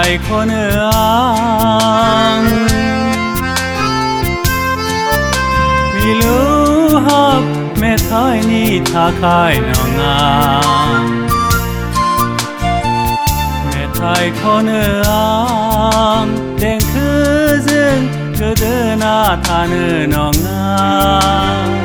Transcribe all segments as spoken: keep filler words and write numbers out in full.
thay con ang mi lu hấp mẹ thay ni tha khai nào ngang mẹ thay con ang đèn khứ dương cứ đưa na tha nơ nào ngang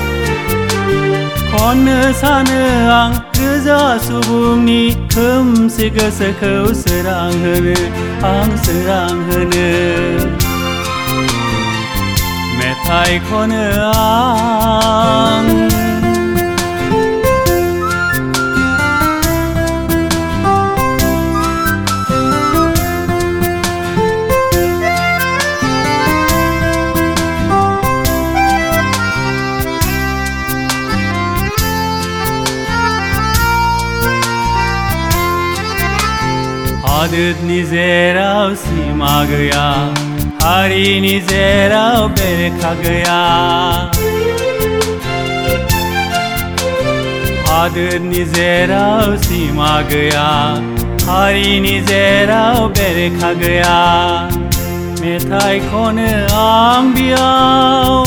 con nơ sa nơ ang cứ ra su bung ni khum se cơ se khâu se rang hơn ang se rang hơn mẹ thay con ang Adet ni zerao sima gaya hari ni zerao berkha gaya Adet ni zerao sima gaya hari ni zerao berkha gaya mẹ thay con ang biao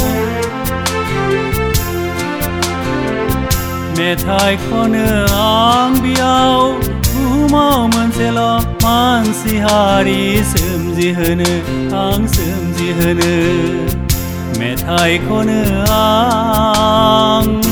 mẹ thay con ang biao mau man se lo man si hari sum ji hơn ang sum ji hơn mẹ thay con ang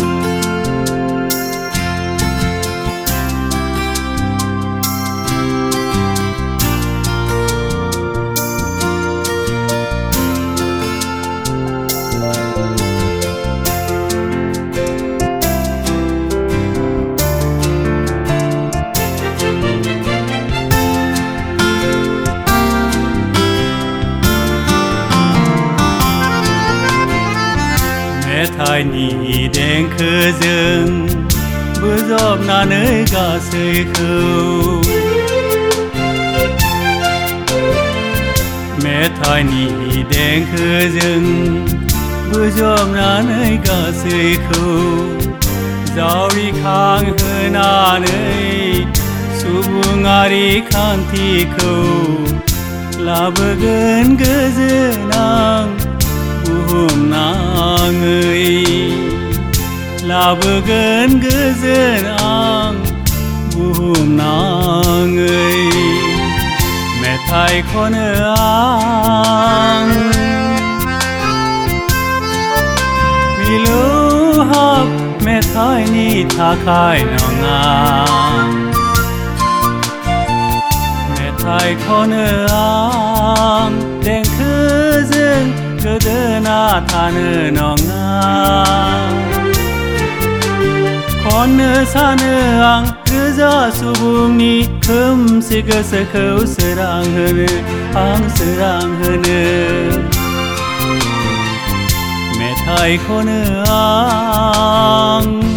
thay ni đèn khứ dương bữa giọt na nơi gà sơi khâu mẹ thay ni đèn khứ dương bữa giọt na nơi gà sơi khâu giàu đi khang hơn na nơi su ngari khan thi khâu là bờ gần cơ dương nang buhum nang ơi là bờ gần cơ dương nang buhum nang ơi mẹ thay con ang mi lu hấp mẹ thay ni tha khai nào ngang mẹ thay con ang đèn khứ dương cứ đưa na tha nơ nào ngang con nơ sa nơ ang cứ ra su bung ni khum se cơ se khâu se rang hơn ang se rang hơn mẹ thay con ang